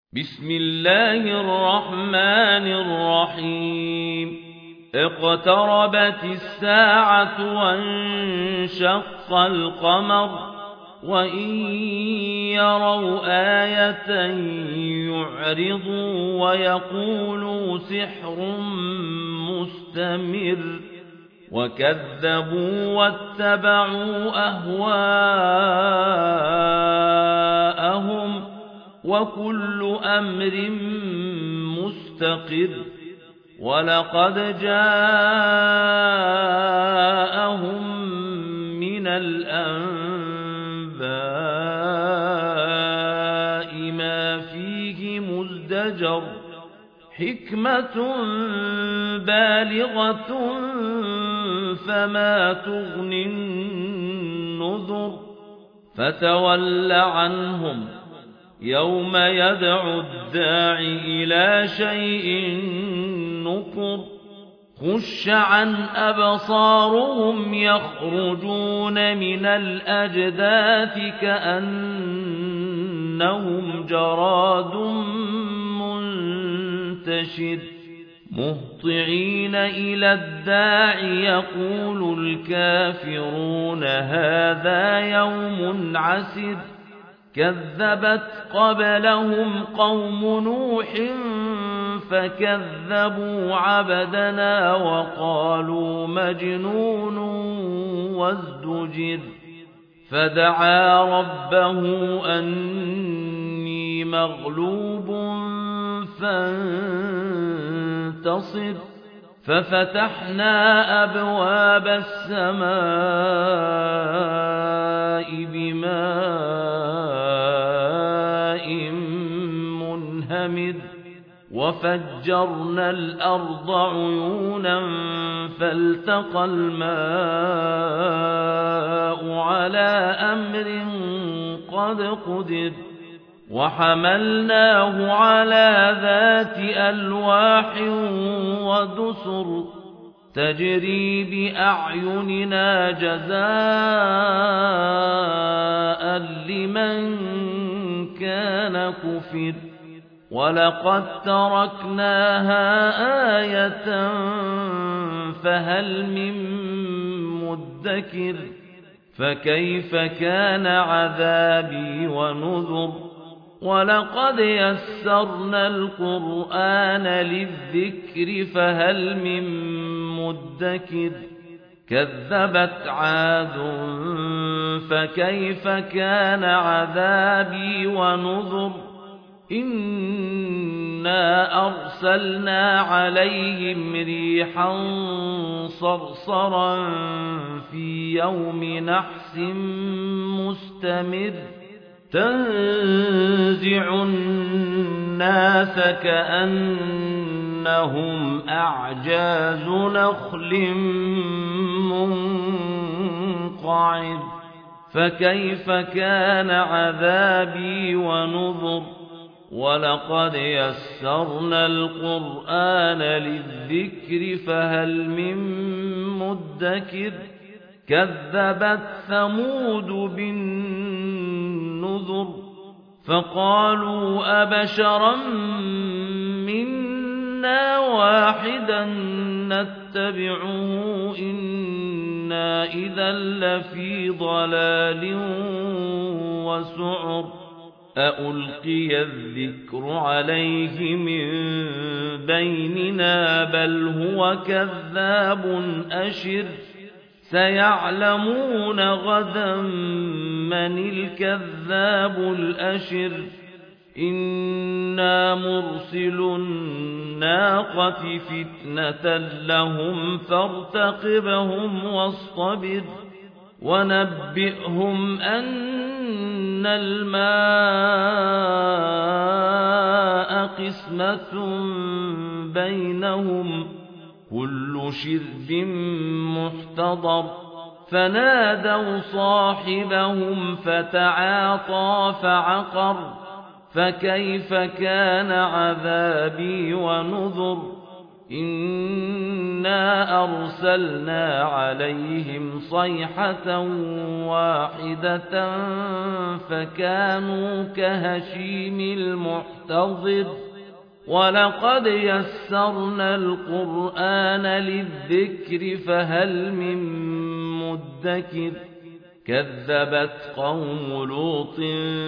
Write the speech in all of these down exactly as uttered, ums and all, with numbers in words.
بسم الله الرحمن الرحيم اقتربت الساعة وانشق القمر وإن يروا آية يعرضوا ويقولوا سحر مستمر وكذبوا واتبعوا أهواءهم وكل أمر مستقر ولقد جاءهم من الأنباء ما فيه مزدجر حكمة بالغة فما تغني النذر فتول عنهم يوم يدعو الداع إلى شيء نكر خش عن أبصارهم يخرجون من الأجداث كأنهم جراد منتشر مهطعين إلى الداع يقول الكافرون هذا يوم عسر كذبت قبلهم قوم نوح فكذبوا عبدنا وقالوا مجنون وازدجر فدعا ربه أني مغلوب فانتصر ففتحنا أبواب السماء بماء منهمر وفجرنا الأرض عيونا فالتقى الماء على أمر قد قدر وحملناه على ذات ألواح ودسر تجري بأعيننا جزاء لمن كان كفر ولقد تركناها آية فهل من مدكر فكيف كان عذابي ونذر ولقد يسرنا القرآن للذكر فهل من مدكر كذبت عاد فكيف كان عذابي ونذر إنا أرسلنا عليهم ريحا صرصرا في يوم نحس مستمر تنزع الناس كأنهم أعجاز نخل منقعر فكيف كان عذابي ونذر ولقد يسرنا القرآن للذكر فهل من مدكر كذبت ثمود بالنذر فقالوا أبشرا منا واحدا نتبعه إنا إذا لفي ضلال وسعر أألقي الذكر عليه من بيننا بل هو كذاب أشر سيعلمون غدا من الكذاب الأشر إنا مرسل الناقة فتنة لهم فارتقبهم واصطبر ونبئهم أن الماء قسمة بينهم كل شرب محتضر فنادوا صاحبهم فتعاطى فعقر فكيف كان عذابي ونذر إنا أرسلنا عليهم صيحة واحدة فكانوا كهشيم المحتضر ولقد يسرنا القرآن للذكر فهل من مدكر كذبت قوم لوط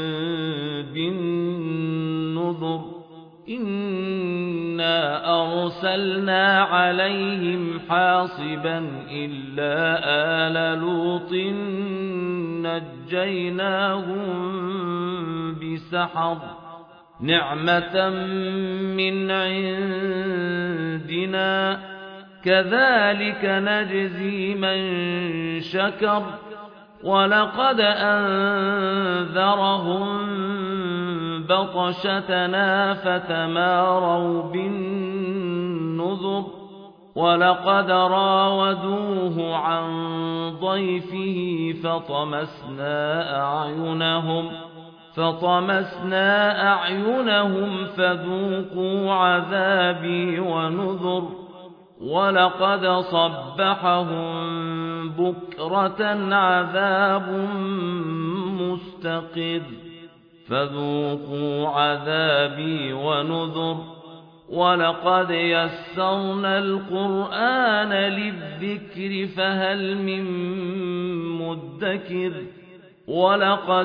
بالنذر إنا أرسلنا عليهم حاصبا إلا آل لوط نجيناهم بسحر نعمة من عندنا كذلك نجزي من شكر ولقد أنذرهم بطشتنا فتماروا بالنذر ولقد راودوه عن ضيفه فطمسنا أعينهم فطمسنا أعينهم فذوقوا عذابي ونذر ولقد صبحهم بكرة عذاب مستقر فذوقوا عذابي ونذر ولقد يسرنا القرآن للذكر فهل من مدكر ولقد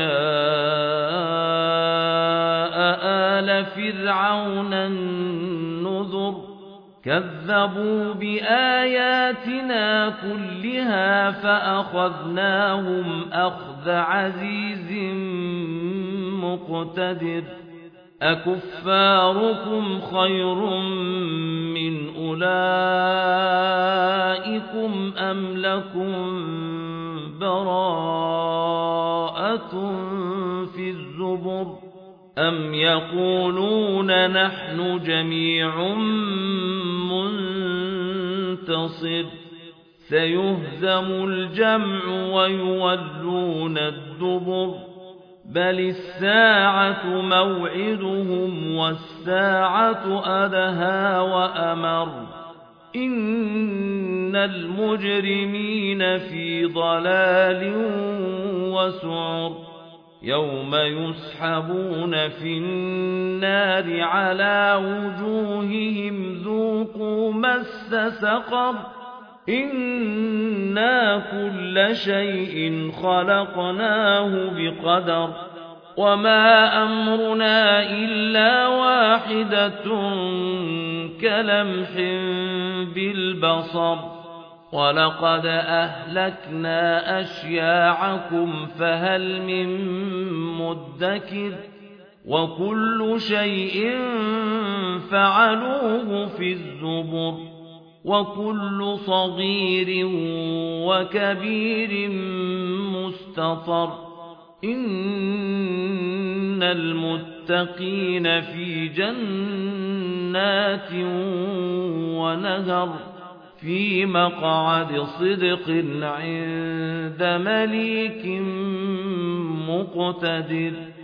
جاء آل فرعون النذر كذبوا بآياتنا كلها فأخذناهم أخذ عزيز مقتدر أكفاركم خير من أولئكم أم لكم براءة في الزبر أم يقولون نحن جميع منتصر سيهزم الجمع ويولون الدبر بل الساعة موعدهم والساعة أدهى وأمر إن المجرمين في ضلال وسعر يوم يسحبون في النار على وجوههم ذوقوا مس سقر إنا كل شيء خلقناه بقدر وما أمرنا إلا واحدة كلمح بالبصر ولقد أهلكنا أشياعكم فهل من مدكر وكل شيء فعلوه في الزبر وكل صغير وكبير مستطر إن المتقين في جنات ونهر في مقعد صدق عند مليك مقتدر